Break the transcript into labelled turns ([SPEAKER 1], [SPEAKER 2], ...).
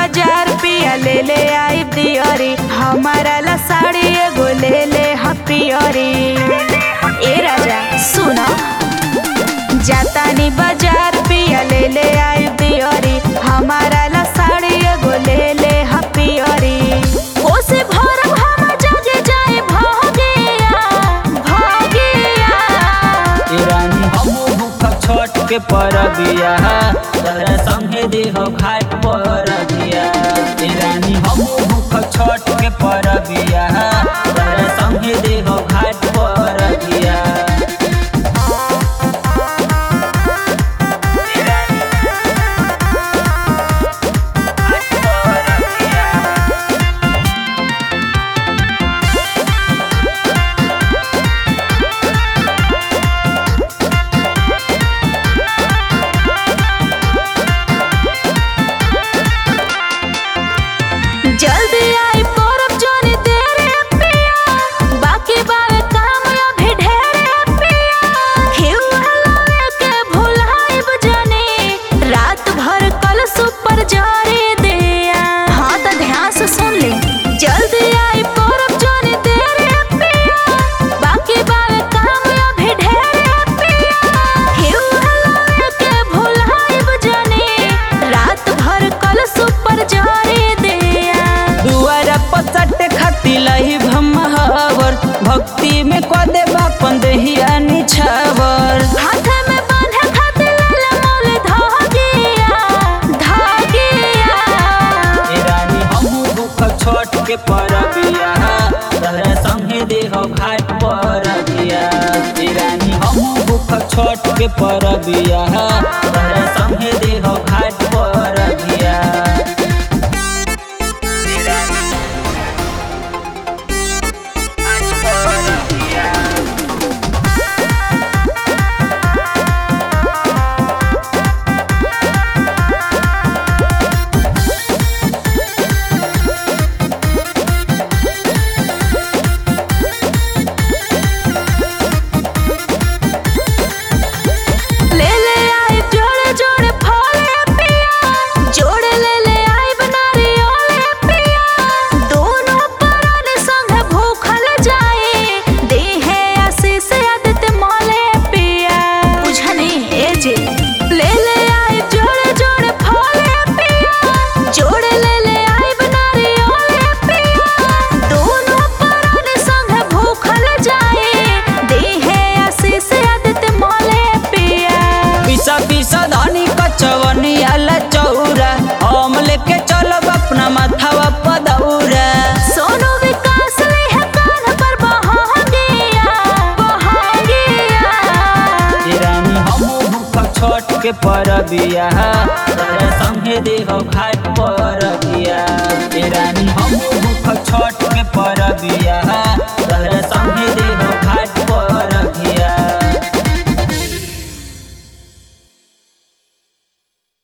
[SPEAKER 1] बाजार पिया ले ले आई दियरी, हमारा ला साड़ी एगो ले ले हपियरी। ए राजा सुनो, जातानी बाजार पिया ले ले आई दियरी, हमारा ला साड़ी एगो ले ले हपियरी। ओसे भरम हम जगे जाए भागिया भागिया।
[SPEAKER 2] ए रानी हमू भूख छठ के परबिया, तोहरा संगे देहो घाट परबिया। ए रानी हमू भूख छठ के परबिया, तोहरा संगे देहो घाट परबिया।
[SPEAKER 1] जल्दी आई परब जाने तेरे पिया, बाकी बावे काम अभी ढेरे पिया। खिउआ लावे के भुलाइब जाने, रात भर कल सुपर जारी दिया। हाँ तो ध्यान से सुन ले, जल्दी आई परब जाने तेरे पिया, बाकी बावे काम अभी ढेरे पिया। खिउआ लावे के भुलाइब जाने, रात भर कल सुपर जारी दिया।
[SPEAKER 2] दुआरा पचट खाती लही भमहावर, भक्ति में कदे बापन देहिया निछावर।
[SPEAKER 1] हाथ में बांधे खातिर लाल मोल धागिया धागिया।
[SPEAKER 2] ए रानी हमू भूख छठ के परबिया, तोहरा संगे देहो घाट परबिया। ए रानी हमू भूख छठ के परबिया, तोहरा संगे देहो घाट परबिया।
[SPEAKER 1] ले ले आई जोड़े जोड़े फले पिया, जोड़े ले ले आई बनारी ओले पिया। दोनों परान संग भूखल जाए, देहे आशीष आदित्य मोले पिया। बुझनी ए जी, ले ले आई जोड़े जोड़े फले पिया, जोड़े ले ले आई बनारी ओले पिया। दोनों परान संग भूखल जाए, देहे आशीष आदित्य मोले पिया।
[SPEAKER 2] पिसा पिसा धानी कचवनी आला चौरा, हम लेके चलब अपना माथावा पदौरा।
[SPEAKER 1] सोनू विकास ले है कान पर बहागिया बहागिया।
[SPEAKER 2] ए रानी हमू भूख छठ के परबिया, तोहरा संगे देहो घाट परबिया। ए रानी हमू भूख छठ के परबिया, तोहरा संगे